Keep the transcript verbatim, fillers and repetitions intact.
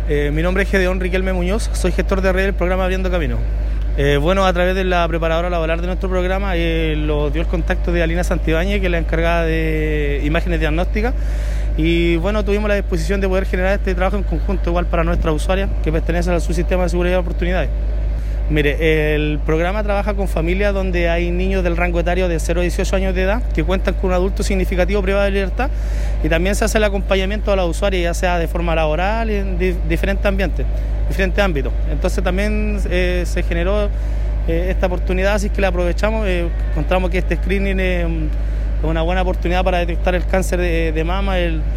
Eh, mi nombre es Gedeón Riquelme Muñoz, soy gestor de red del programa Abriendo Camino. Eh, bueno, a través de la preparadora laboral de nuestro programa eh, lo dio el contacto de Alina Santibáñez, que es la encargada de imágenes diagnósticas, y bueno, tuvimos la disposición de poder generar este trabajo en conjunto igual para nuestras usuarias que pertenecen al subsistema de seguridad y oportunidades. Mire, el programa trabaja con familias donde hay niños del rango etario de cero a dieciocho años de edad que cuentan con un adulto significativo privado de libertad, y también se hace el acompañamiento a los usuarios, ya sea de forma laboral y en di- diferentes ambientes, diferentes ámbitos. Entonces también eh, se generó eh, esta oportunidad, así que la aprovechamos. Eh, encontramos que este screening es una buena oportunidad para detectar el cáncer de, de mama, el